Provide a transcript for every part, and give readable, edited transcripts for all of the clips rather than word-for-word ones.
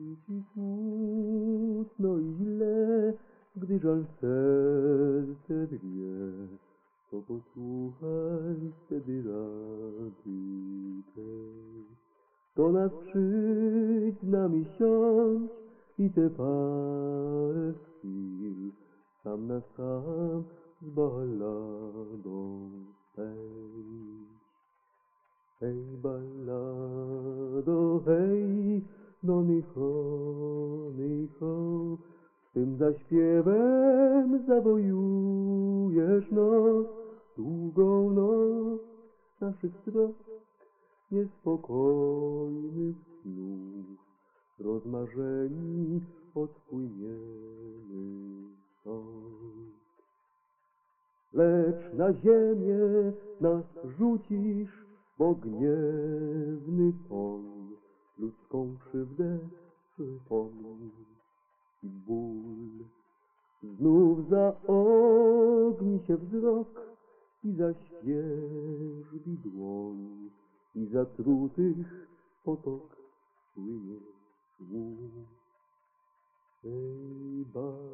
Ci smutno i źle, gdy żal serce drwie, to posłuchaj wtedy rady tej. Do nas przyjdź z nami siądź i te parę chwil sam na sam z balladą pędź. Hej ballado, hej, no nicho, swym zaśpiewem zawojujesz noc, długą noc naszych trosk, niespokojnych snów, rozmarzeni odpłyniemy stąd. Lecz na ziemię nas rzucisz, bo gniewny ton ludzką krzywdę przypomni i ból. Znów zaogni się wzrok i zaświeżbi dłoń i zatrutych potok płynie szum. Hej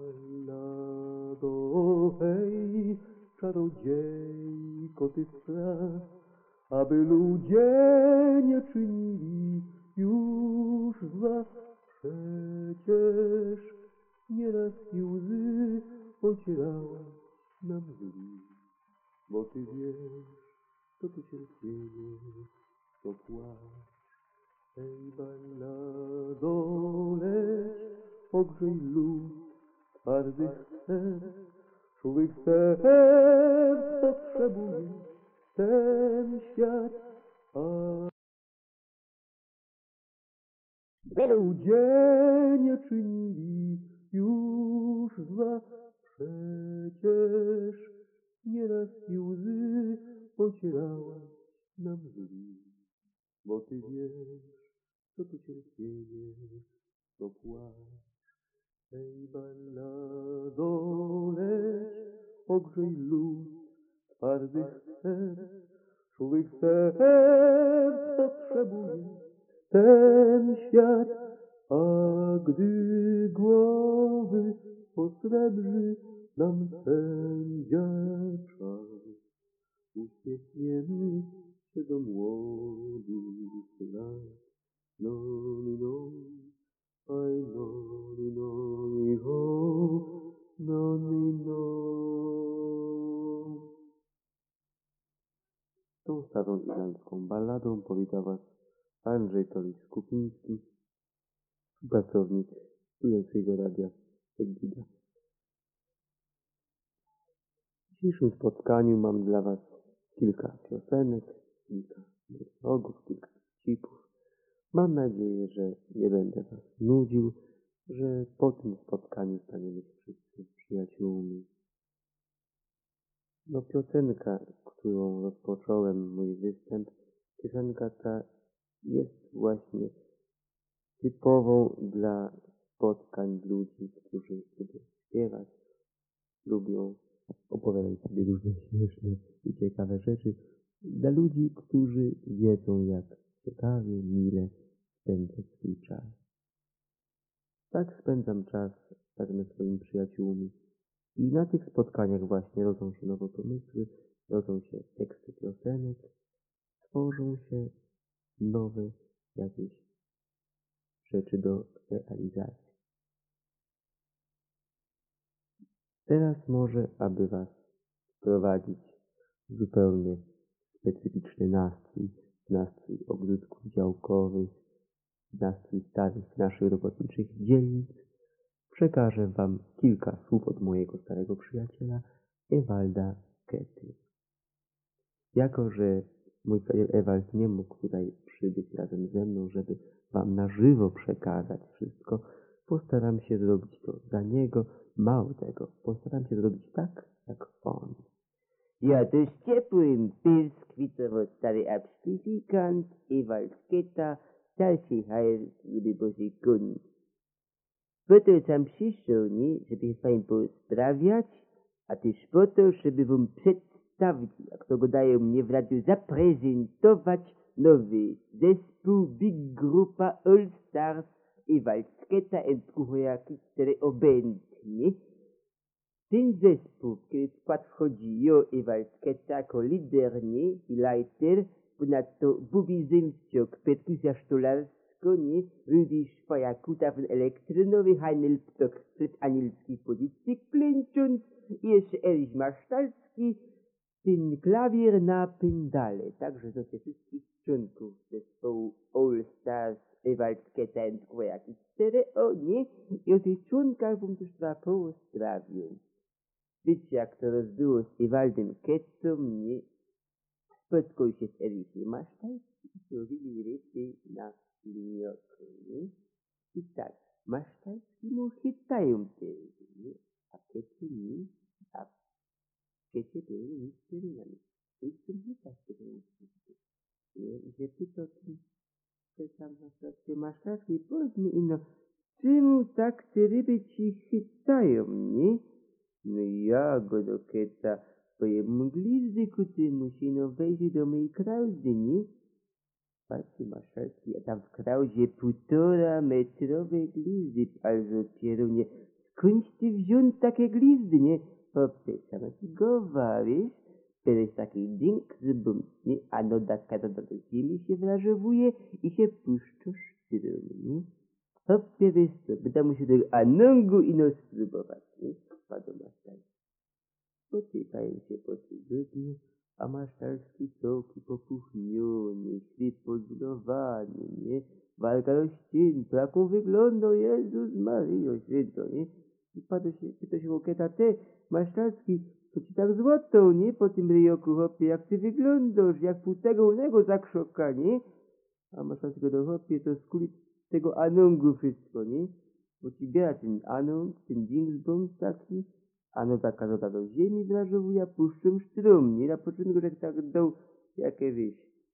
ballado, hej, czarodziejko ty spraw, aby ludzie nie czynili już zła. Przecież nieraz i łzy ocierałaś nam zli, bo ty wiesz, co tu cierpienie, to płacz. Hej ballado, leć, ogrzej lód twardych serc, czułych serc potrzebuje ten świat, a ludzie nie czynili już zła. Przecież nieraz i łzy ocierałaś nam zli, bo ty wiesz, co tu cierpienie, to płacz. Hej ballado, leć, ogrzej lód twardych serc, czułych serc potrzebuje ten świat, a gdy głowy posrebrzy nam sędzia czas, uśmiechniemy się do młodych lat. No, no, aj no, ho, no, no. Tą starą irlandzką balladą powitał was Andrzej Tolis-Kupiński, współpracownik Studenckiego Radia Egida. W dzisiejszym spotkaniu mam dla was kilka piosenek, kilka dialogów, kilka cipów. Mam nadzieję, że nie będę was nudził, że po tym spotkaniu staniemy się wszyscy przyjaciółmi. No, piosenka, którą rozpocząłem mój występ, piosenka ta jest właśnie typową dla spotkań ludzi, którzy lubią śpiewać, lubią opowiadać sobie różne śmieszne i ciekawe rzeczy. Dla ludzi, którzy wiedzą, jak ciekawie, mile spędzać swój czas. Tak spędzam czas razem ze swoimi przyjaciółmi. I na tych spotkaniach właśnie rodzą się nowe pomysły, rodzą się teksty piosenek, tworzą się nowe jakieś rzeczy do realizacji. Teraz może, aby was wprowadzić w zupełnie specyficzny nastrój ogródków działkowych, nastrój starych naszych robotniczych dzielnic, przekażę wam kilka słów od mojego starego przyjaciela Ewalda Kety. Jako że mój przyjaciel Ewald nie mógł tutaj przybyć razem ze mną, żeby wam na żywo przekazać wszystko, postaram się zrobić to za niego. Mało tego, postaram się zrobić tak, jak on. Ja, to z ciepłym pyrskwicowo stary absztyfikant Ewald Keta, starszy hajer z Bożej Koni. Po to sam przyszedł, nie, żeby wam posprawiać, a też po to, żeby wam przedstawić, jak to go dają mnie w radiu, zaprezentować nowy zespół Big Grupa All Stars i Waldkieta entkuchojaki 4 obędnie. Ten zespół, w który skład wchodzi jo i Waldkieta jako lidernie i leiter, ponadto Bubi Zemściok, perkusja sztolarsko, nie, Rudi Szwajakuta w elektrynowy, Heinel Ptok, stryt anielski w pozycji klęcząc i jeszcze Erich Masztalski, ten klawier na pendale. Także to się wszystkich członków zespołu All Stars Waldkieta entkuchojaki 4 nie, i o tych członkach bym też trzeba pozdrowić. Wiecie, jak to rozbyło z Ewaldem Ketą, nie? Spotkał się z Erichem Masztalskim i zrobili ryby na linioku, nie? I tak, Masztalski mu chytają te ryby, nie? A Kety nie, a Kety były misteriami. I z tym chytać tego nie? I się pytał ten, że tam Masztalski, powiedz mi, no, czemu tak te ryby ci chytają, nie? No ja go do Keta, bo jemu glizdyku ty musi no wejść do mojej krauzy, nie? Patrzcie, Maszalski, a tam w krauzie 1,5 metrowe glizdy, also pierunie, skądś ty wziął takie glizdy, nie? Hopie, sama ci gowa, wiesz? Teraz taki ding z bums, nie? A no daska do ziemi się wrażowuje i się puszcza sztrum, nie? Hopie, wiesz co, będę musiał tego anongu ino spróbować, nie? Padł Masztalski. Potykają się po tygodniu, a Masztalski całki popuchniony, ślip pozbudowany, nie? Walka rozcięta, jaką wygląda, Jezus Maryjo Święto, nie? I pyta się Keta, ty, Masztalski, to ci tak złotą, nie? Po tym ryjoku, chłopie, jak ty wyglądasz, jak pustego unego zakrzoka, nie? A Masztalski go do chłopie, to skuli tego anongu wszystko, nie? Bo ci biera ten anong, ten dingsbums taki, ano taka zoda do ziemi wrażowuje, puszczą sztrum, nie? Na początku tak dał, jakie wiesz,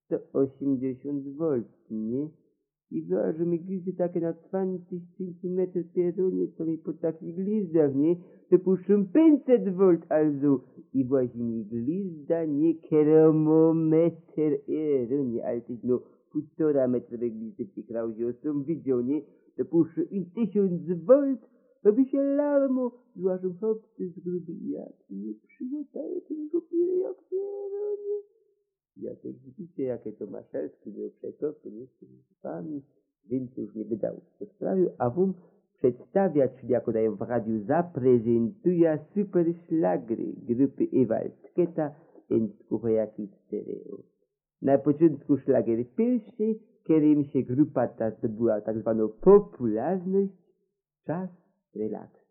180 V, nie? I wrażą mi glizdy takie na 20 cm pierunie, co mi po takich glizdach, nie? To puszczą 500 V, also. I właśnie mi glizda, nie kilometr, nie? Ale tyś no 1,5 metrowe glizdy w tej krauzie ostrą widział, nie? To puszczą i 1000 V, robi się larmo, złażą chłopcy z gruby i jak nie przygotaje ten głupi jak pierunie. Ja też widzicie, jakie to Maszalski miał przekopy, nie? Z tymi zupami, więc już nie wydał po sprawie, a wam przedstawia, czyli jako daję w radiu, zaprezentuje super szlagry grupy Waldkieta entkuchojaki 4. Na początku szlagier pierwszy, którym się grupa ta zdobyła tak zwaną popularność, czas relaks.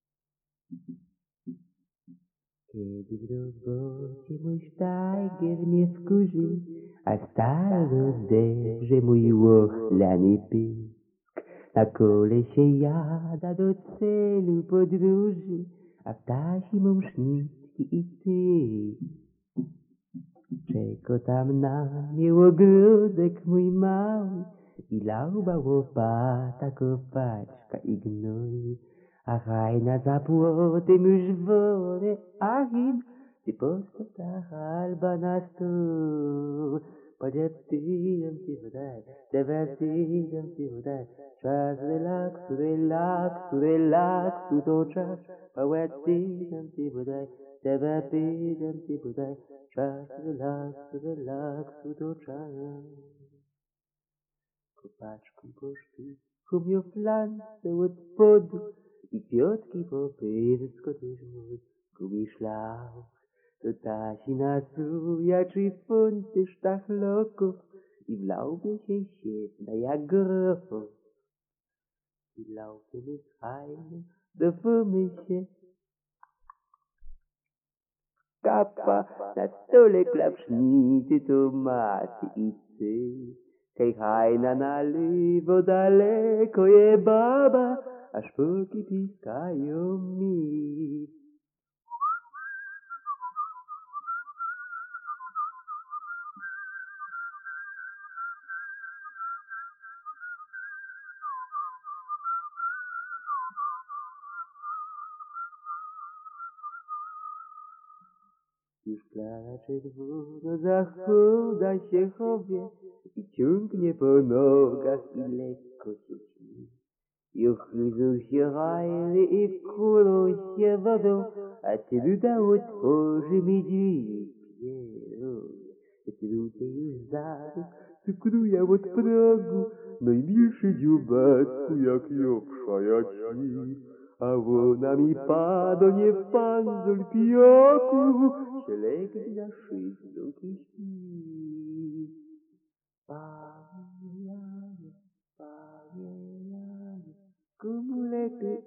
Kiedy w robocie mój sztajger mnie wkurzy, a staro zebrze mój łochlany pysk. Na kole się jada do celu podróży, a w tasim mam sznicki i ty. Czeko tam na mnie ogródek mój mały i lauba, łopata, kopaczka i gnój. A hajna za płotem już wolę, Achim, ty postaw ta halba na stół. Podzieptyjem ci wodaj, dewertyjem ci wodaj. Czas relaksu, relaksu, relaksu to czas. Podzieptyjem ci wodaj, dewertyjem ci wodaj. Czas relaksu, relaksu to czas. Kopaczką poszli, kumią flance od spodu i piotki po pyrsko też mój gumiszlauch. To tasi nasuja czy funty sztachloków i w laubie się siedna jak groch. I laubie jest fajne, dofumy się. Kapa na stole klapsznity, tomaty i cyr. Hej, hajna na lewo, daleko je baba, a szpulki piskają mi. Już Klara czerwono zachuda się chowie i ciągnie po nogach i lekko się śni. Juchlu się rajry i kulo się wodą, a ty luda otworzy mi drzwi. Ty ludzie już zaraz cukruję od progu, najmilszy dziubacku jak jopsza ci. A ona mi pada nie w panzol pijaku, się legnie na szydląk i śpi. Panie Janie, komu lepiej?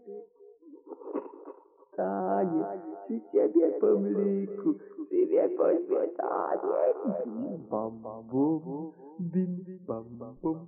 Tanie, przy ciebie po mliku, ty mnie po śmietanie. Bim bam bum, bim bam bum.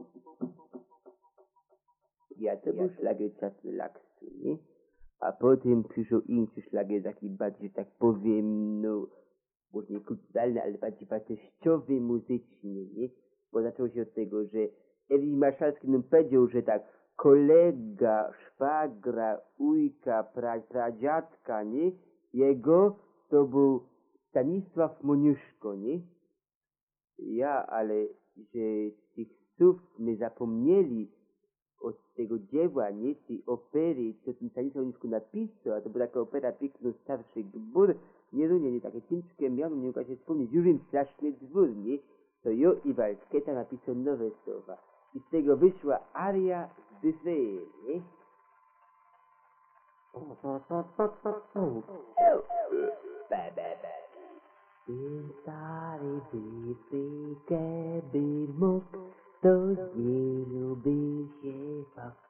Ja to był szlagier czas relaksu, nie? A potem przyszło inny szlagier, taki bardziej, tak powiem, no, może nie kulturalny, ale bardziej wartościowy muzycznie, nie? Bo zaczęło się od tego, że Ewi Marszalski nam powiedział, że tak, kolega, szwagra, ujka, pradziadka, nie? Jego to był Stanisław Moniuszko, nie? Ja, ale, że tych słów my zapomnieli od tego dzieła, nie? Tej opery, co ten Stanisław Moniuszko napisał, a to była taka opera Piękno starszy gbur, nie, takie ciężkie miano, nie mogła się wspomnieć, Jurzym straszny dwór, nie? To Jo i Walskieta napisał nowe słowa. I z tego wyszła aria z Buffet, nie? Ten stary Buffet był mógł, to nie lubi się fakt.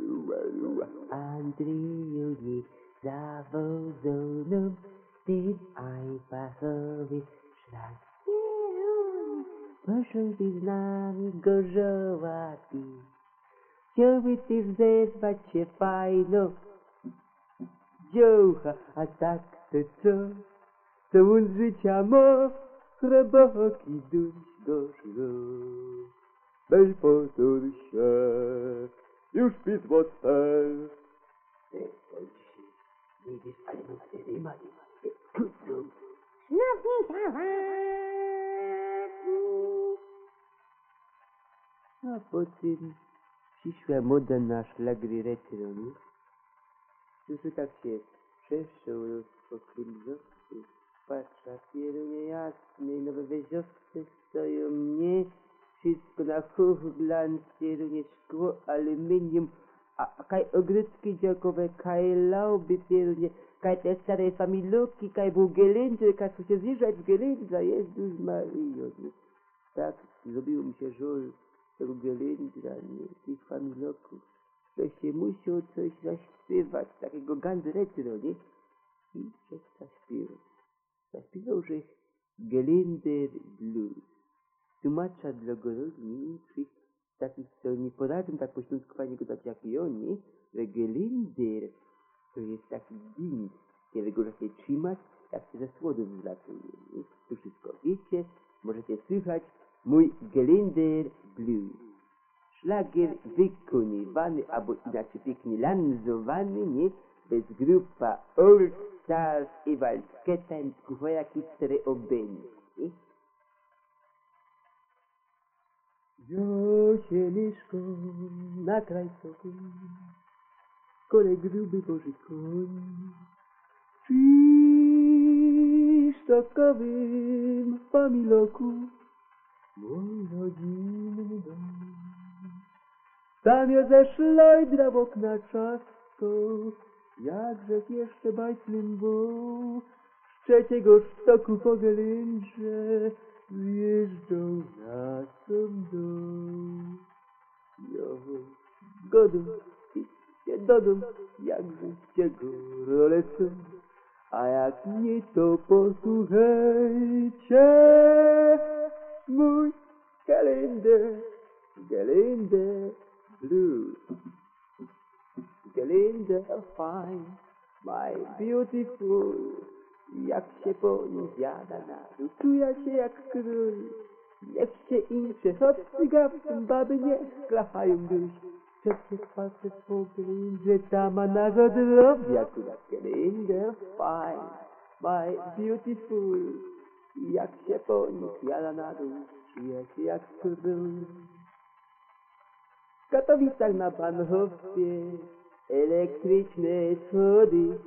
Andriju nie zawozoną, ten einfachowy szlak. Proszę ty z nami gorzołaty, chciałby ty zerwać się fajno. Dziołcha, a tak to co? Co on z życia ma? Chreboki duś go żro. Daj potur się, już pismo twe. Przestań się, nie wiesz, ale mu wtedy ma, kucu. A potem przyszła moda na szlagry retro, nie? Już tak się przeszło rozpokrymzowcy, patrza pierunie jasnej, nowe weziowce stoją mnie, wszystko na glans, pierunie szkło, aluminium, a kaj ogródki działkowe, kaj lauby pierunie, kaj te stare familuki, kaj był gelędzy, kaj się zjeżdżać z gelędza, Jezus Maryjo, nie? Tak zrobiło mi się żal tego gelędza, nie? Tych familoków. To się musiał coś zaśpiewać, takiego ganzretro, nie? I coś zaśpiewał. Zaśpiewał, że Gelender Blues. Tłumacza dla gorolniczych, takich, co nie poradzą tak po śląsku fajnie go dać jak i oni, że Gelender to jest taki ding, którego można się trzymać, jak się ze słodów zlatuje, nie? To wszystko wiecie, możecie słychać mój Gelender Blues. Szlagier wykonywany, albo inaczej pięknie lanzowany, nie? Bez grupa All Stars i Walskieta i dwojaki stereobędy, nie? Wziął się mieszko na kraj soku, kolej gruby Boży koń, przy sztokowym familoku, mój rodzinny dom. Tam ja ze szlajdra w okna czasko, jakże jeszcze bajtnym był, z trzeciego sztoku po gelędrze zjeżdżał na sam dół. Jo, godą, idźcie do dom, jakże go role są, a jak nie to posłuchajcie, mój Gelender Blues. Gelender fine, my beautiful, jak się po nim zjada naród, czuja się jak król. Niech się incze, chłopcy gawcem, baby nie klachają duś. Przecież patrzę po Gelendrze, sama naród robi akurat. Gelender fine, my beautiful, jak się po nim zjada naród, czuja się jak król. W Katowicach na Bahnhofie elektryczne schody.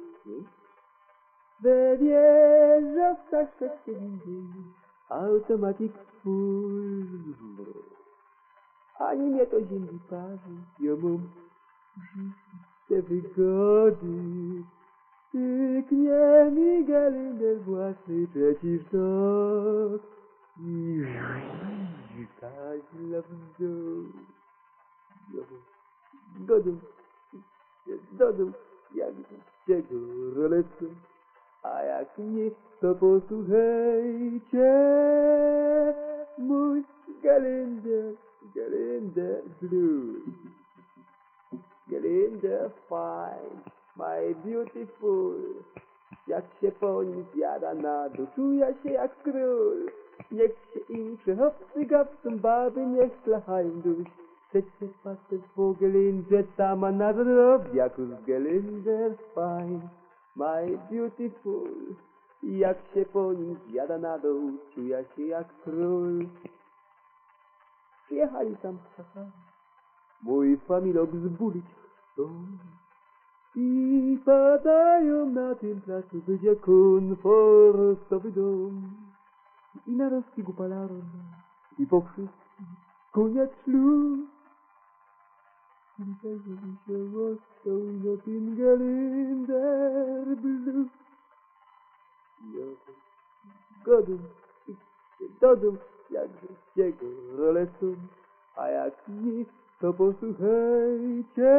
We wieżowcach szewczycy automatik full. Ani mnie to ziemi parzy, ja mam te wygody. Tyknie mi gelender własny przeciwtok i kaźla w dół. Godą, jak z czego rolecą, a jak nie, to posłuchajcie mój gelender blue. Gelender fine, my beautiful. Jak się po nim zjada na dół, czuję się jak król. Niech się im przechowcy gawcą, baby niech schlachają dusz. Chcecie patrzeć po Gelender, sama na zdrowiaku z Gelender fine, my beautiful. Jak się po nim zjada na dół, czuję się jak król. Przyjechali tam szafary, mój familok zbulić chcą. I padają na tym placu, będzie komfortowy dom. I na rozścigu palaron, i po wszystkim koniec ślub. I tak się ostał na tym Gelender blue. Godą, idźcie do dół, jakże z czego rolecą, a jak nie, to posłuchajcie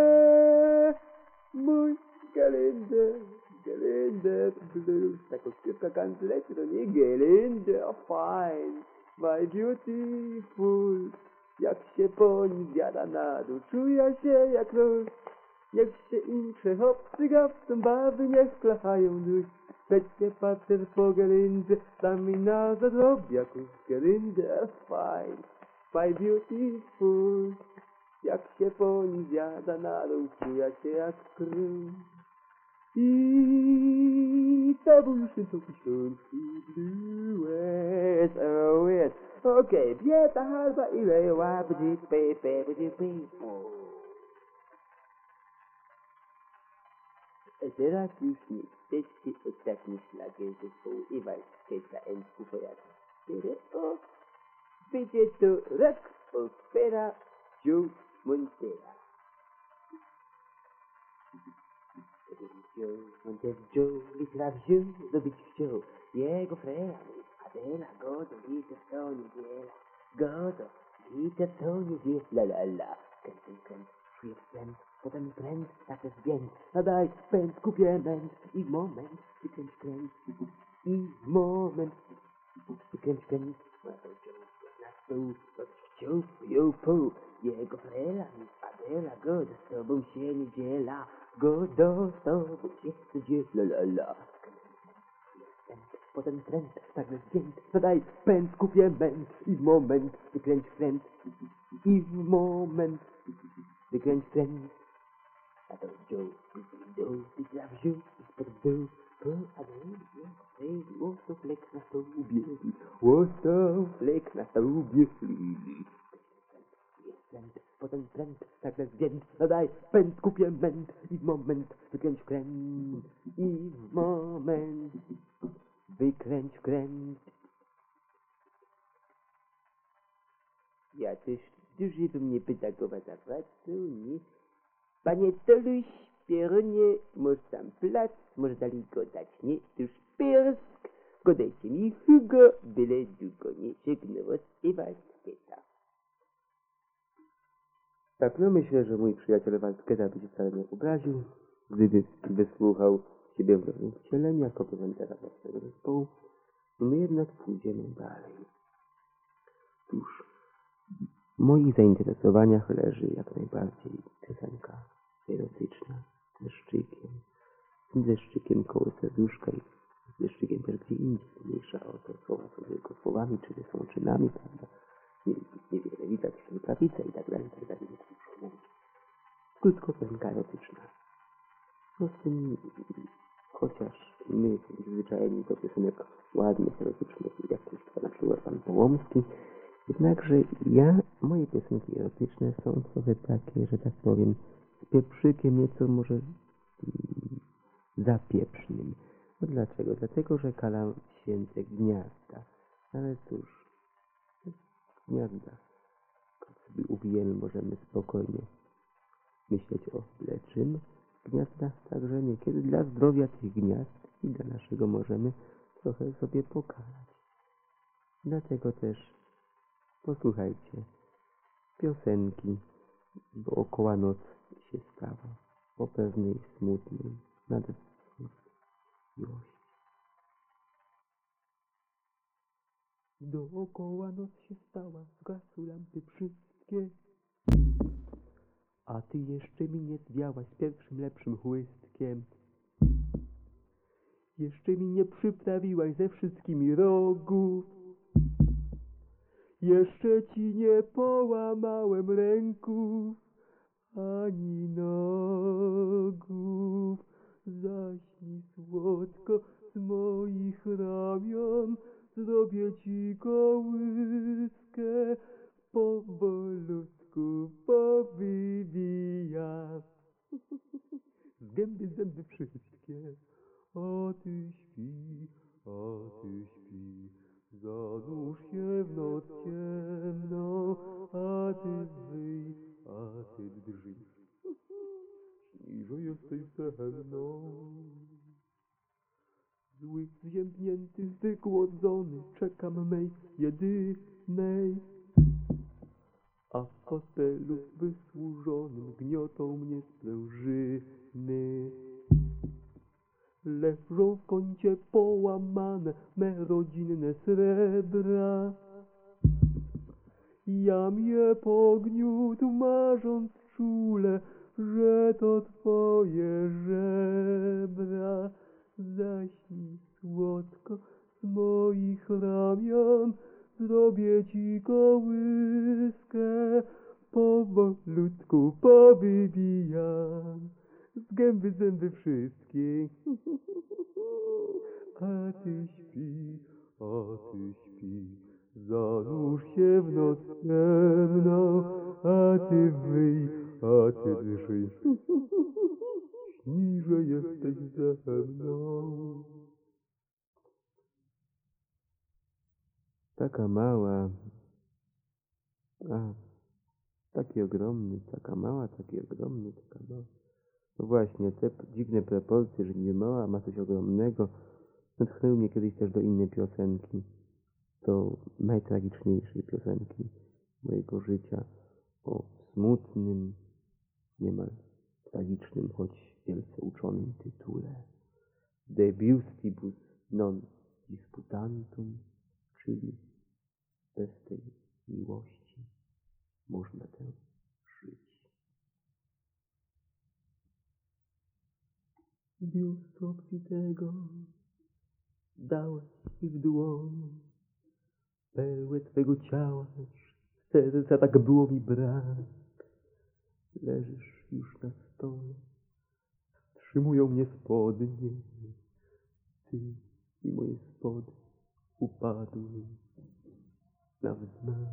mój Gelender blue. Taka śpiewka kanclerzy, to nie Gelender fine, my beautiful. Jak się po nim zjada na dół, czuję się jak król. Niech się im przechowcy gawcą, bawy niech klachają dusz. Chcecie patrzeć po Gelender, sami na zadrobiaku z Gelender fine, my beautiful. Jak się po nim zjada na dół, czuję się jak król. I to był już ten śląski blues, oh yes. Okej, bieta halba i leła, bdzi, Teraz już niestety ostatni szlagier zespołu Iwalskiego N.Q. Pojadę. Będzie to rock opera Joe Montera. Joe, little wziął, dobić chciał. Jego frera, Adela, godo, liter to niedziela. Godo, liter to niedziela, la. Kręt, czujesz pęd, potem kręt, tak jest więc. Nadaj pęd, kupię męd i moment, wykręć kręt. I moment, wykręć kręt. Na stół, chciał, po. Jego frera, Adela, godo, z tobą się niedziela. Godo, z tobą się niedziela, la. Potem kręt, tak jest więc. Nadaj pęd, kupię męd i moment, wykręć kręt. I w moment, wykręć kręt. A to Joe, litra wziął, spod dół, po Adeli, łosą flek na stałubie, Potem kręt, tak jest więc, nadaj pęd, kupię męd i w moment, wykręć kręt. I w moment, wykręć kręt. Ja też duży bym nie pedagowa zawracał, nie? Panie Toluś, Pieronie, może sam plac, może dalej go dać, nie? Tuż Piersk, go dajcie mi Hugo, byle długo nie żegnę was i Waldkieta. Tak, no myślę, że mój przyjaciel Waldkieta by się wcale nie obraził, gdyby wysłuchał siebie w nowym wcieleniu jako prezentera własnego zespołu. No my jednak pójdziemy dalej. Cóż, w moich zainteresowaniach leży jak najbardziej piosenka erotyczna z deszczykiem. Z tym deszczykiem koło serduszka i z deszczykiem też gdzie indziej. Mniejsza o to, słowa są tylko słowami, czyny są czynami, prawda? Niewiele widać, rękawice i tak dalej, nie muszę mówić. Krótko piosenka erotyczna. No z tym, chociaż my jesteśmy przyzwyczajeni do piosenek ładnych, erotycznych, jak to na przykład pan Połomski, Jednakże moje piosenki erotyczne są trochę takie, że tak powiem, z pieprzykiem nieco może zapieprznym. No dlaczego? Dlatego, że kalam święte gniazda. Ale cóż, gniazda, choć sobie uwijemy, możemy spokojnie myśleć o lepszym gniazdach, także niekiedy dla zdrowia tych gniazd i dla naszego możemy trochę sobie pokalać. Dlatego też posłuchajcie piosenki, bo okoła noc się stała, o pewnej smutnej nadewszej miłości. Dookoła noc się stała, zgasły lampy wszystkie, a ty jeszcze mi nie zwiałaś pierwszym lepszym chłystkiem. Jeszcze mi nie przyprawiłaś ze wszystkimi rogów, jeszcze ci nie połamałem ręków, ani nogów. Zaśnij słodko z moich ramion, zrobię ci kołyskę, powolutku powybijam. Z gęby zęby wszystkie, a ty śpi, zanurz się w noc ciemną, a ty wyj, a ty drżyj, śnij, że jesteś ze mną. Zły, zziębnięty, wygłodzony, czekam mej jedynej, a w fotelu wysłużonym gniotą mnie sprężyny. Leżą w kącie połamane me rodzinne srebra. Jam je pogniótł, marząc czule, że to twoje żebra. Zaśnij słodko z moich ramion, zrobię ci kołyskę, powolutku powybijam. Z gęby zęby wszystkie, a ty śpi, zanurz się w noc ciemną, a ty wyj, a ty drżyj, śnij, że jesteś ze mną. Taka mała, taki ogromny, taka mała, taki ogromny, taka mała. No właśnie, te dziwne proporcje, że niby mała ma coś ogromnego, natchnęły mnie kiedyś też do innej piosenki, do najtragiczniejszej piosenki mojego życia, o smutnym, niemal tragicznym, choć wielce uczonym tytule De Viustibus non disputantum, czyli bez tej miłości można tę żyć. Biust obfitego dałeś mi w dłoni, perłę twego ciała, serca tak było mi brak. Leżysz już na stole, wstrzymują mnie spodnie, ty i moje spody upadły na wznak.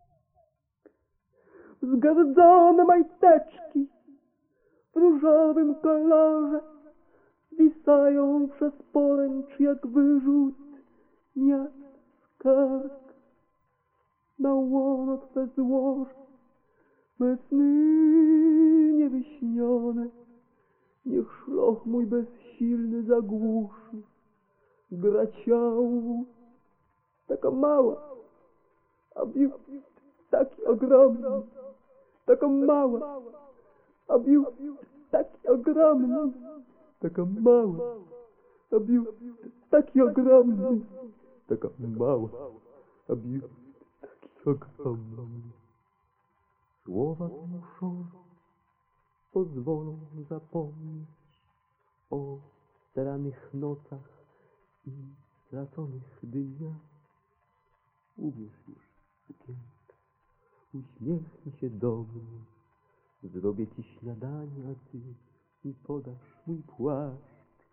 Zgardzone majteczki w różowym kolorze wisają przez poręcz jak wyrzut miast skarg. Na łono twe złożę me sny niewyśnione, niech szloch mój bezsilny zagłuszy. Gra ciału taka mała, a biust taki ogromny, taka mała, a biust taki ogromny, taka mała, a biust taki ogromny, taka mała, a biust taki ogromny. Słowa muszą pozwolą zapomnieć o staranych nocach i straconych dniach. Ubierz już sukienkę, uśmiechnij się do mnie, zrobię ci śniadanie, a ty mi podasz mój płaszcz.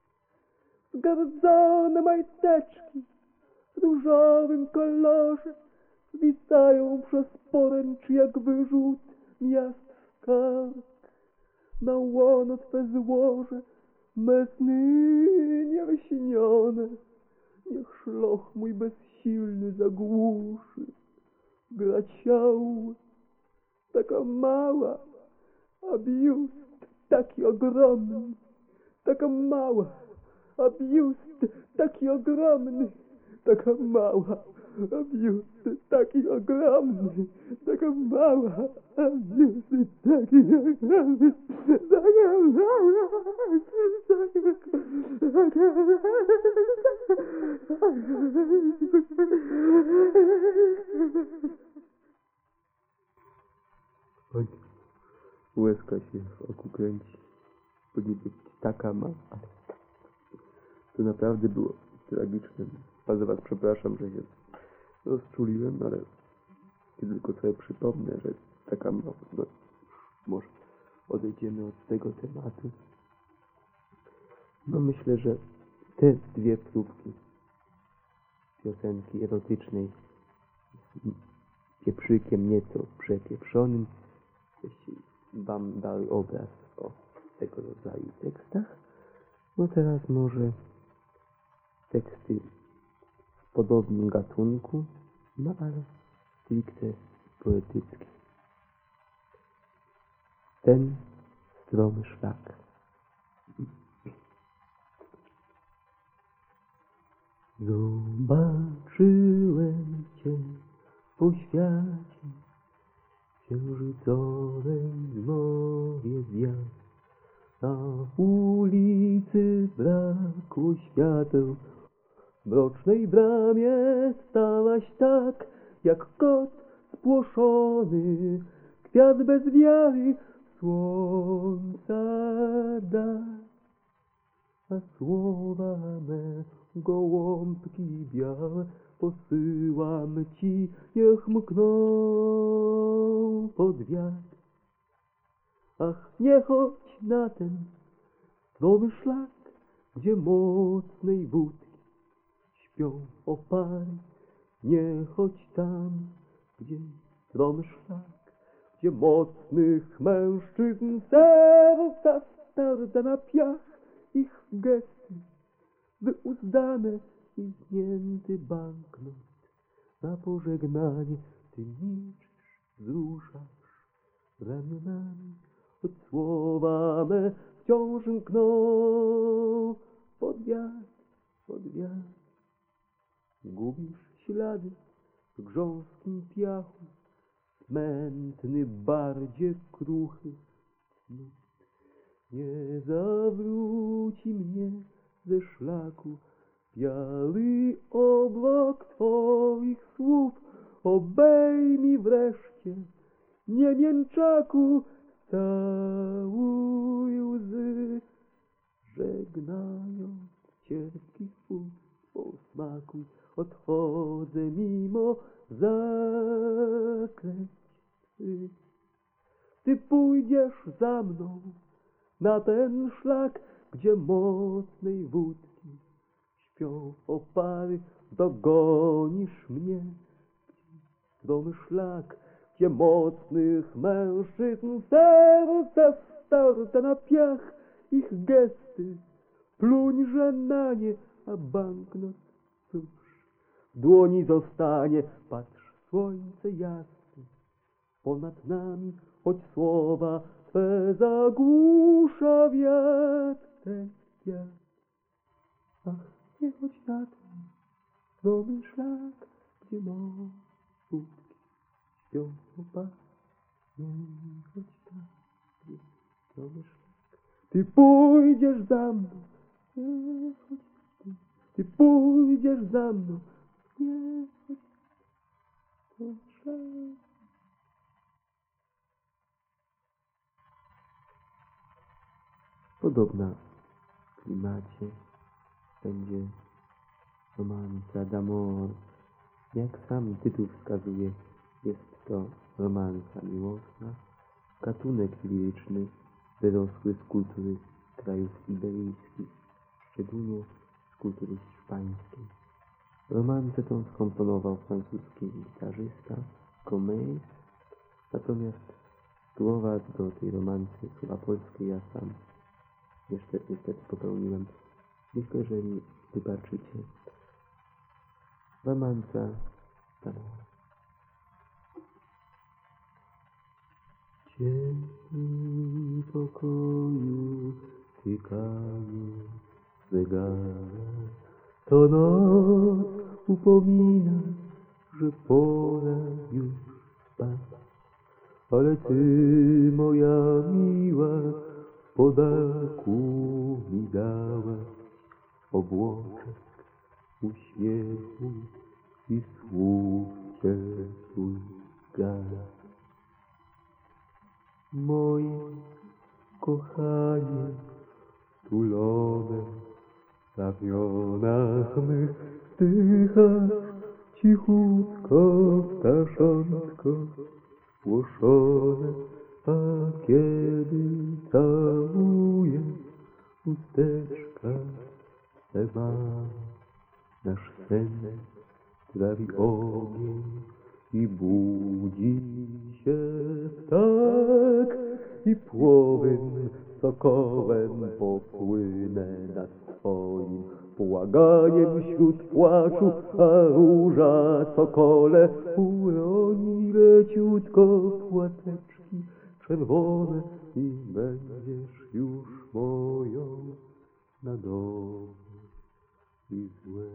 Zgardzone majteczki w różowym kolorze zwisają przez poręcz jak wyrzut miast skarg. Na łono Twe złożę me sny niewyśnione, niech szloch mój bezsilny zagłuszy gra ciał. Taka mała, a biust taki ogromny, taka mała, a biust taki ogromny, taka mała, a biust taki ogromny, taka mała, a biust taki ogromny, taka mała, Oj, łezka się w oku kręci, bo niby taka ma, ale to naprawdę było tragiczne. Bardzo was przepraszam, że się rozczuliłem, ale kiedy tylko sobie przypomnę, że taka ma, no może odejdziemy od tego tematu. No myślę, że te dwie próbki piosenki erotycznej z pieprzykiem nieco przepieprzonym, jeśli wam dały obraz o tego rodzaju tekstach. No teraz może teksty w podobnym gatunku, no ale stricte poetyckie. Ten stromy szlak. Zobaczyłem Cię po świecie, księżycowym zmowie zjazd. Na ulicy brakło świateł, w mrocznej bramie stałaś tak, jak kot spłoszony, kwiat bez wiary słońca da. A słowa me, gołąbki białe, posyłam Ci, niech mkną pod wiatr. Ach, nie chodź na ten stromy szlak, gdzie mocnej wódki śpią opary. Nie chodź tam, gdzie stromy szlak, gdzie mocnych mężczyzn serca starte na piach. Ich gesty wyuzdane i znięty banknot. Na pożegnanie Ty milczysz, wzruszasz ramionami, choć słowa me wciąż mkną pod wiatr, pod wiatr. Gubisz ślady w grząskim piachu, smętny bardzie kruchy. Nie zawróci mnie ze szlaku biały obłok Twoich słów. Obejmij wreszcie, nie mięczaku, całuj łzy, żegnając cierpki chwód posmakuj. Odchodzę mimo zaklęć Twych. Ty pójdziesz za mną na ten szlak, gdzie mocnej wódki śpią opary. Dogonisz mnie, stromy szlak, gdzie mocnych mężczyzn serca starte na piach. Ich gesty pluń, że na nie, a banknot cóż w dłoni zostanie. Patrz, słońce jasne ponad nami, choć słowa Twe zagłusza wiatr, ten wiatr. Ach, nie chodź na ten stromy szlak, gdzie wódki śpią opary. Nie chodź tam, gdzie stromy szlak. Ty pójdziesz za mną, nie chodź tam. Ty pójdziesz za mną, nie chodź tam, szlak. Podobna w klimacie będzie romansa d'amore. Jak sam tytuł wskazuje, jest to romansa miłosna, gatunek liryczny wyrosły z kultury krajów iberyjskich, szczególnie z kultury hiszpańskiej. Romancę tą skomponował francuski gitarzysta Gomez, natomiast słowa do tej romancy, słowa polskie ja sam niestety popełniłem. Myślę, że mi wybaczycie. Romanca stanęła. W ciemnym pokoju tykanie zegara, to noc upomina, że pora już spać. Ale ty, moja miła, w podarku mi dałaś obłoczek uśmiechu i słów ciepłych gaz. Moje kochanie, tulone w ramionach mych wzdychasz, cichutko ptaszątko głoszone, a kiedy całuję usteczka swe ma, nasz sen trawi ogień i budzi się ptak, i płowym sokołem popłynę nad twoim błaganiem wśród płaczu, a róża sokole uroni leciutko płateczki czerwone i będziesz już moją na dobre i złe.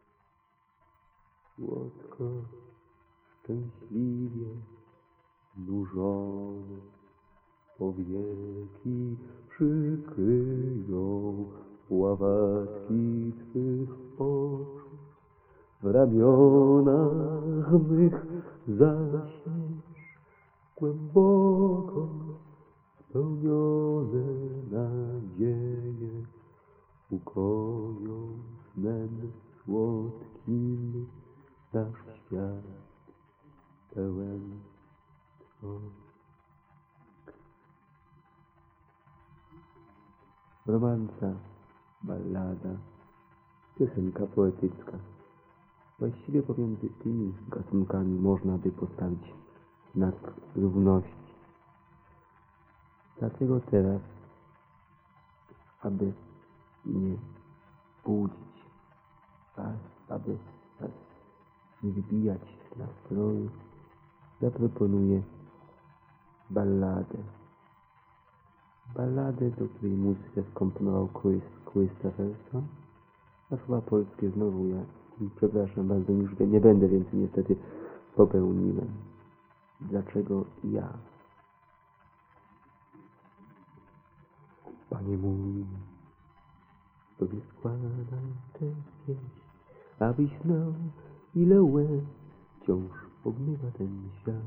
Słodko, szczęśliwie, znużone powieki przykryją ławatki twych oczu. W ramionach mych zaśniesz głęboko, spełnione nadzieje ukoją snem słodkim nasz świat pełen trwogi. Romanca, ballada, piosenka poetycka. Właściwie pomiędzy tymi gatunkami można by postawić znak równości. Dlatego teraz, aby nie budzić was, aby was nie wybijać z nastroju, zaproponuję balladę. Balladę, do której muzykę skomponował Christopherson, a słowa polskie znowu ja, przepraszam bardzo, już nie będę więcej niestety popełniłem. Dlaczego ja? Panie mój, tobie składam tę pieśń, abyś znał, ile łez wciąż obmywa ten świat.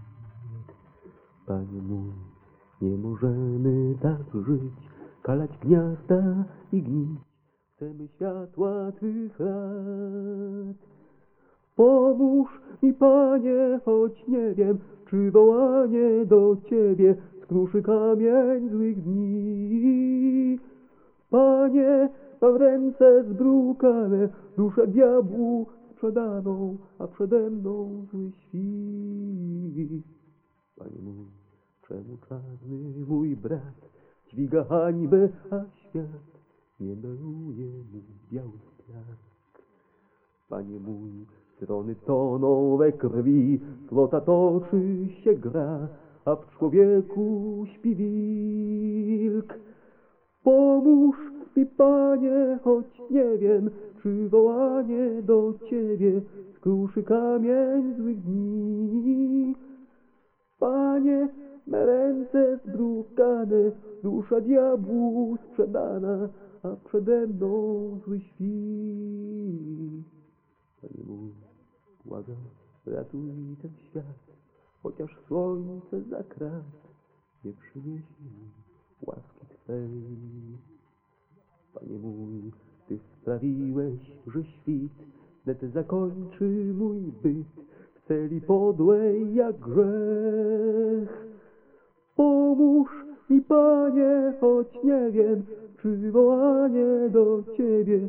Panie mój, nie możemy tak żyć, kalać gniazda i gnić. Chcemy światła twych lat. Pomóż mi, Panie, choć nie wiem, czy wołanie do Ciebie skruszy kamień złych dni. Panie, mam ręce zbrukane, duszę diabłu sprzedaną, a przede mną zły świt. Panie mój, czemu czarny mój brat dźwiga hańbę, a świat nie daruje mu białych piask? Panie mój, strony toną we krwi, złota toczy się gra, a w człowieku śpi wilk. Pomóż mi, Panie, choć nie wiem, czy wołanie do Ciebie skruszy kamień złych dni. Panie, me ręce zbrukane, dusza diabłu sprzedana, a przede mną zły świt. Panie mój, błagam, ratuj ten świat, chociaż słońce za krat nie przyniesie mi łaski Twej. Panie mój, Ty sprawiłeś, że świt wnet zakończy mój byt w celi podłej jak grzech. Pomóż mi, Panie, choć nie wiem, czy wołanie do Ciebie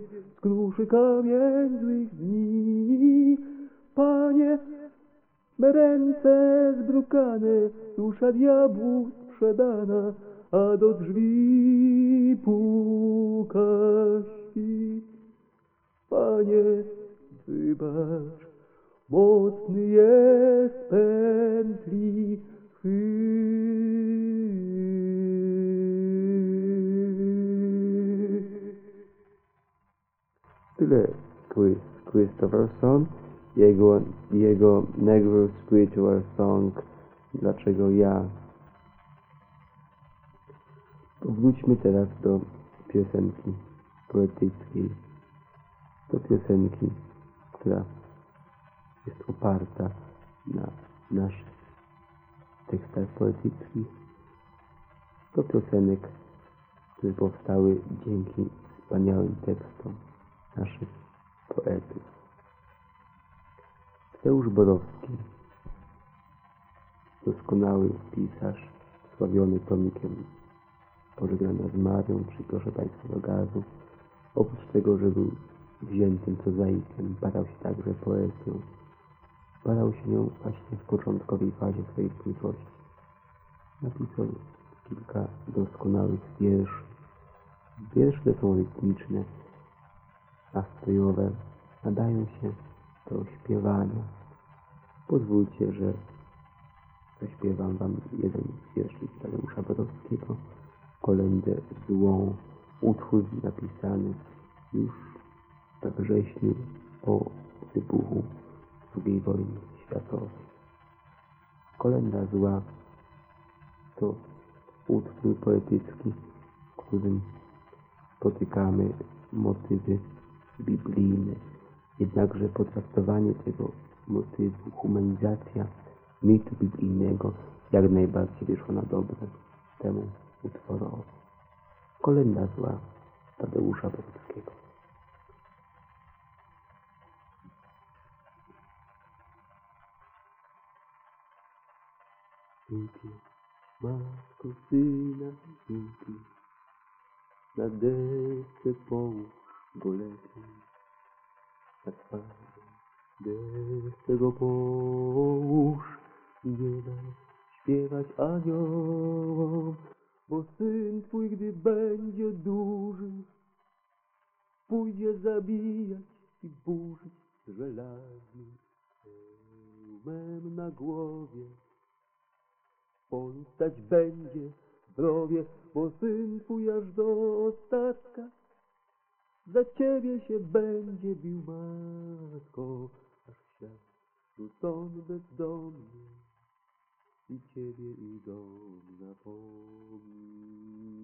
skruszy kamień złych dni. Panie, me ręce zbrukane, dusza diabłu sprzedana, a do drzwi puka świt. Panie, wybacz, mocny jest pętli chwyt. Tyle Christopherson, jego Negro Spiritual Song, Dlaczego ja. Wróćmy teraz do piosenki poetyckiej, do piosenki, która jest oparta na naszych tekstach poetyckich, do piosenek, które powstały dzięki wspaniałym tekstom naszych poetów. Tadeusz Borowski, doskonały pisarz, sławiony tomikiem Pożegnania z Marią, czy Proszę Państwa do gazu. Oprócz tego, że był wziętym prozaikiem, badał się także poezją. Badał się nią właśnie w początkowej fazie swojej twórczości. Napisał kilka doskonałych wierszy. Wiersze te są rytmiczne, nastrojowe, nadają się do śpiewania. Pozwólcie, że zaśpiewam Wam jeden z wierszy Tadeusza Borowskiego, Kolędę złą, utwór napisany już we wrześniu po wybuchu II wojny światowej. Kolęda zła to utwór poetycki, w którym spotykamy motywy biblijne. Jednakże potraktowanie tego motywu, humanizacja mitu biblijnego jak najbardziej wyszło na dobre temu utworowi. Kolęda zła Tadeusza Borowskiego. Dzięki, matko syna, dzięki, na desce połóż go lepiej, na twarzy desce go połóż, nie daj śpiewać aniołom, bo syn twój, gdy będzie duży, pójdzie zabijać i burzyć żelaznym hełmem na głowie. W polu stać będzie w rowie, bo syn twój aż do ostatka za ciebie się będzie bił, matko, aż świat rzucony bezdomny i ciebie i dom zapomni.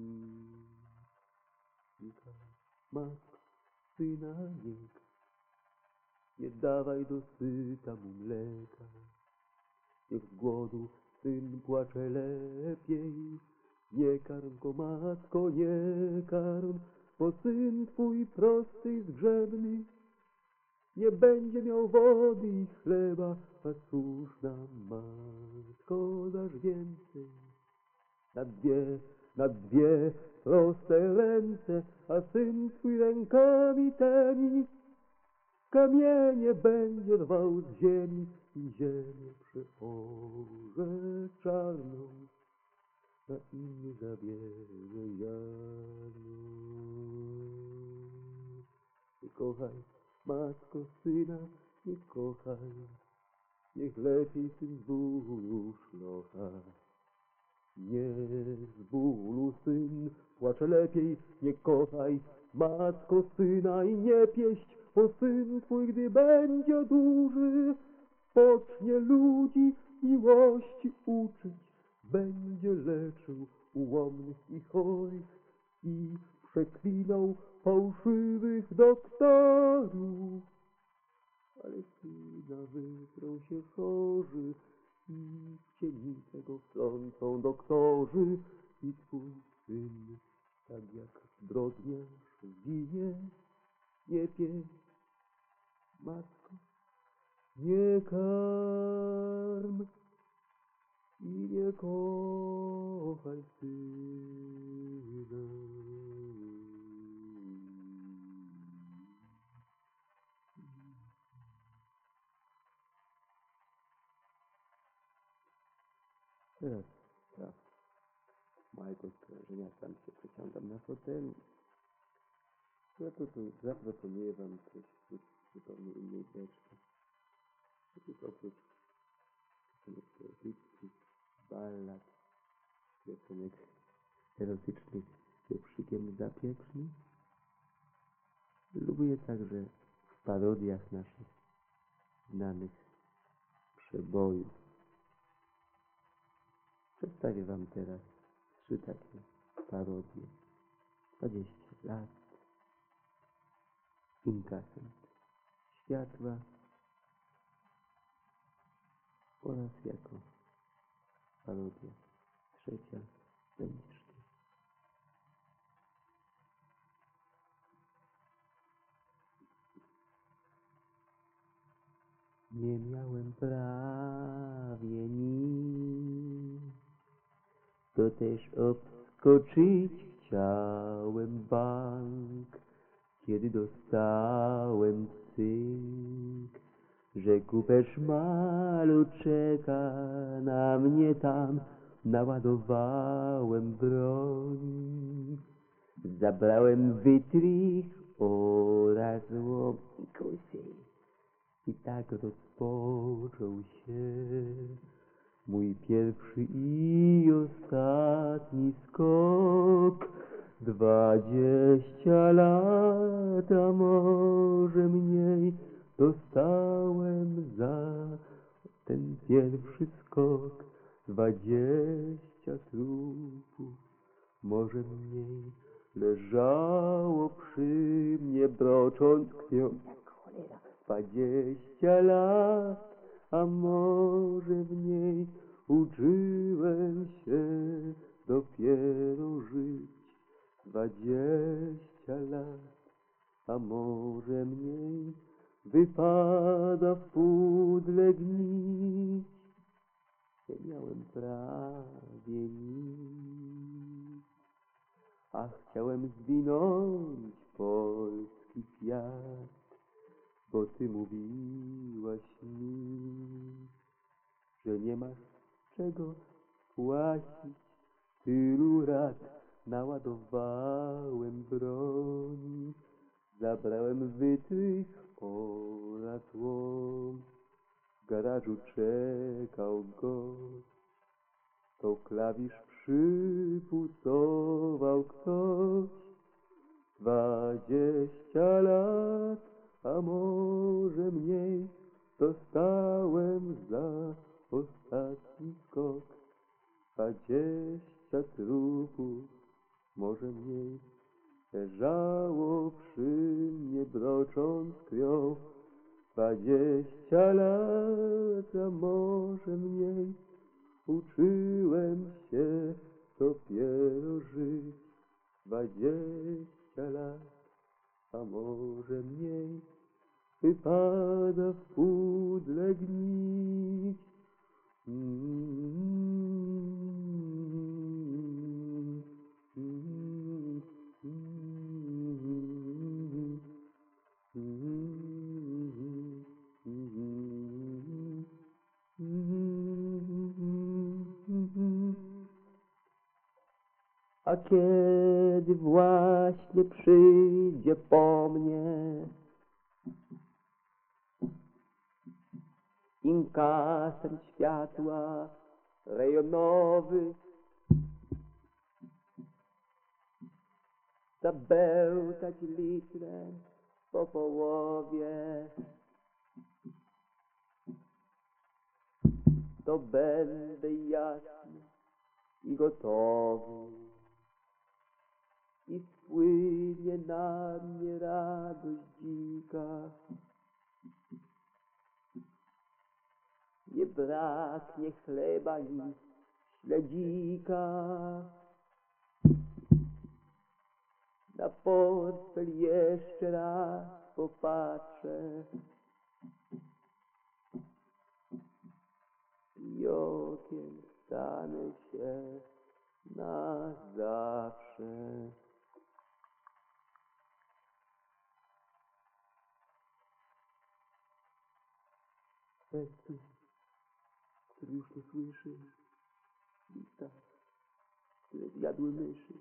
Matko, syna niech, nie dawaj dosyta mu mleka, niech z głodu syn płacze lepiej. Nie karm go, matko, nie karm, bo syn twój prosty i zgrzebny nie będzie miał wody i chleba, a cóż nam, matko, dasz więcej? Na dwie proste ręce, a syn twój rękami tymi kamienie będzie rwał z ziemi i ziemię przeorze czarną, na imię zabierze Janu. Nie kochaj, matko, syna, nie kochaj, niech lepiej syn z bólu szlocha. Nie z bólu syn płacze lepiej, nie kochaj, matko, syna i nie pieść, bo syn twój, gdy będzie duży, pocznie ludzi miłości uczyć, będzie leczył ułomnych i chorych i przeklinał fałszywych doktorów. Ale syna wytrą się chorzy i w ciemnicę go wtrącą doktorzy i twój syn, tak jak zbrodniarz ginie, nie pieść, matko, nie karm i nie kochaj syna. Teraz czas małego sprężenia, sam się przeciągam na fotelu. Zaproponuję wam coś z zupełnie innej beczki. Otóż oprócz piosenek poetyckich, ballad, piosenek erotycznych z pieprzykiem zapiecznych, lubię także w parodiach naszych znanych przebojów. Przedstawię wam teraz 3 takie parodie. 20 lat, Inkasent światła oraz jako parodia 3 będziesz ty. Nie miałem prawie nic, to też obskoczyć chciałem bank, kiedy dostałem cynk, że kupę szmalu czeka na mnie tam, naładowałem broń. Zabrałem wytrych oraz łokusy i tak rozpoczął się mój pierwszy i ostatni skok. 20 lat, a może mniej, dostałem za ten pierwszy skok. 20 trupów, może mniej, leżało przy mnie, brocząc krwią. 20 lat, a może mniej, uczyłem się dopiero żyć. 20 lat, a może mniej, wypada w pudle gnić. Nie miałem prawie nic, a chciałem zwinąć polski kwiat, bo ty mówiłaś mi, że nie masz czego płacić. Tylu lat naładowałem broń, zabrałem wytrych oraz łom. W garażu czekał gość, to klawisz przypucował ktoś. 20 lat, a może mniej, dostałem za ostatni skok. 20 trupów, może mniej, leżało przy mnie, brocząc krwią. 20 lat, a może mniej, uczyłem się dopiero żyć. 20 lat, a może mniej, wypada w pudle gnić. A kiedy właśnie przyjdzie po mnie inkasent światła rejonowy, zabełtać litrem po połowie, to będę jasny i gotowy i spłynie na mnie radość dzika. Nie braknie chleba ni śledzika. Na portfel jeszcze raz popatrzę i okiem stanę się na zawsze. Ty, który już nie słyszysz, jadły myszy.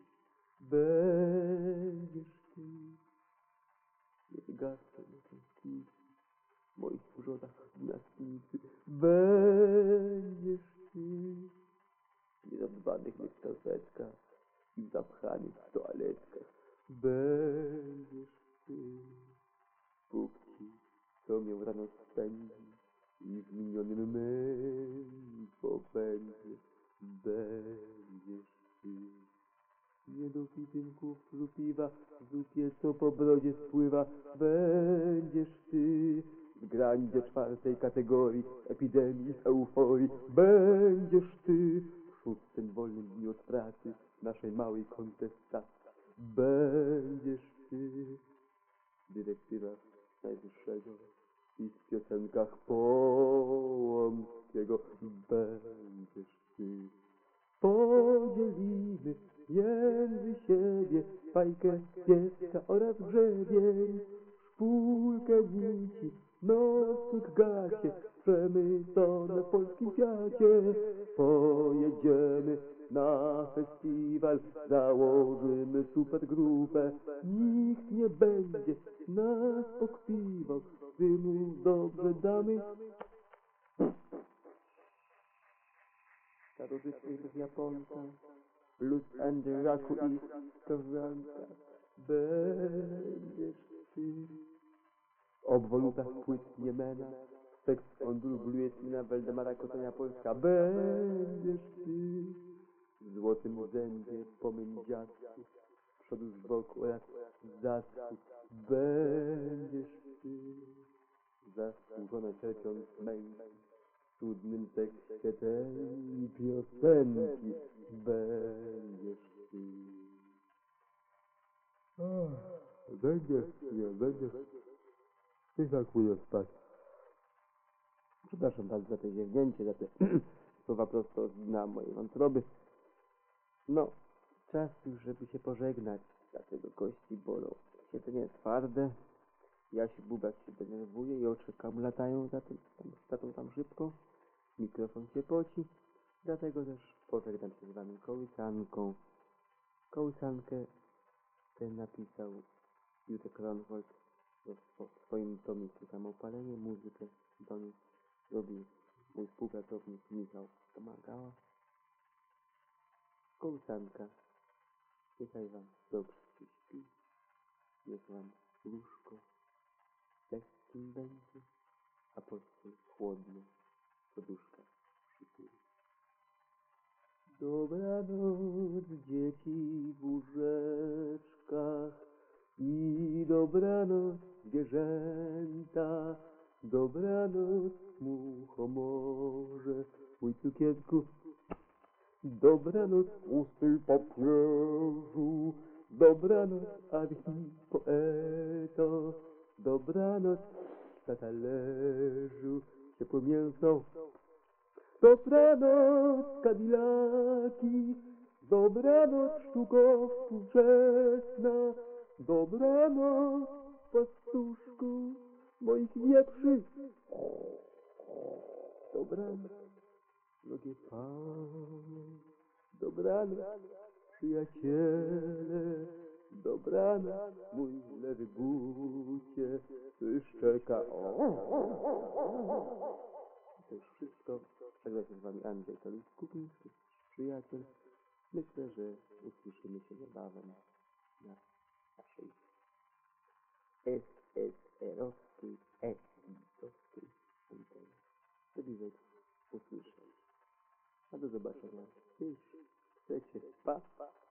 Będziesz ty. Nie wygasną tęsknicy moich brzodach następcy. Będziesz ty. W niezadbanych mych skarpetkach i w zapchanych toaletkach. Będziesz ty. Bóg ci, co mię rano spędzi i w minionym mym popędzie. Będziesz ty. Niedopitym kuflu piwa w zupie, co po brodzie spływa. Będziesz ty. W granicie 4. kategorii epidemii euforii. Będziesz ty. W 6. wolnym dniu od pracy naszej małej kontestacji. Będziesz ty. Dyrektywa najwyższego i w piosenkach Połomskiego. Będziesz ty. Podzielimy między siebie fajkę, pieska oraz grzebień, szpulkę nici, nosnik gacie, przemycone w polskim Fiacie. Pojedziemy na festiwal, założymy supergrupę, nikt nie będzie nas pokpiwał, gdy mu dobrze damy. Starożytnych Japonka, luz and raku i skowronka. Będziesz ty. W obwolutach płyt Jemena, tekst onduluje na Waldemara Kotonia Polska. Będziesz ty. W złotym zębie pomyń dziadku, z przodu z boku jak z zasku. Będziesz ty. Zasłużone cierpiąc męki, w cudnym tekście tej piosenki. Będziesz ty. Będziesz. I tak pójdę spać. Przepraszam bardzo za to ziewnięcie, za te słowa prosto z dna mojej wątroby. No, czas już, żeby się pożegnać, dlatego kości bolą. Siedzenie twarde, Jasiu Bubak się denerwuje i oczy latają za tą tam szybką. Mikrofon się poci, dlatego też pożegnam się z wami kołysanką. Kołysankę tę napisał Józef Ronwald w swoim tomiku Samoopalenie. Muzykę do niej zrobił mój współpracownik Michał Pomagała. Kołysanka, niechaj wam dobrze się śpi, niech wam łóżko lekkim będzie, a pod tym chłodno poduszka przytuli. Dobranoc, dzieci w łóżeczkach i dobranoc, zwierzęta. Dobranoc, muchomorze, mój cukierku. Dobranoc, pusty papieżu. Dobranoc, archipoeto. Dobranoc, na talerzu ciepłe mięso. Dobranoc, kadilaki. Dobranoc, sztuko współczesna. Dobranoc, pastuszku moich wieprzy. Dobranoc, drogie panie. Dobranoc, przyjaciele. Dobranoc, mój lewy bucie, szczeka. To już wszystko. Żegna się z wami Andrzej Kalusz-Kupiński, przyjaciel. Myślę, że usłyszymy się niebawem na naszej SSR-owskiej, SI-owskiej antenie. Do usłyszenia. A do zobaczenia. Jeśli chcecie, pa.